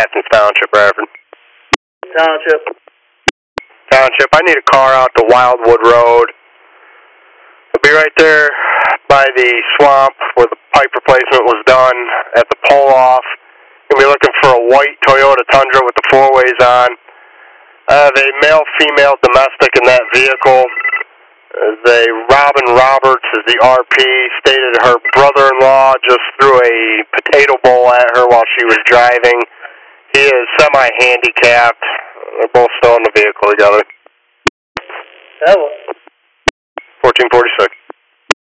Athens Township, Bradford. Township. Township, I need a car out to Wildwood Road. I'll be right there by the swamp where the pipe replacement was done at the pull-off. We'll be looking for a white Toyota Tundra with the four-ways on. I have a male-female domestic in that vehicle. The Robin Roberts is the RP, stated her brother-in-law just threw a potato bowl at her while she was driving. He is semi-handicapped. They're both still in the vehicle together. That was 1446.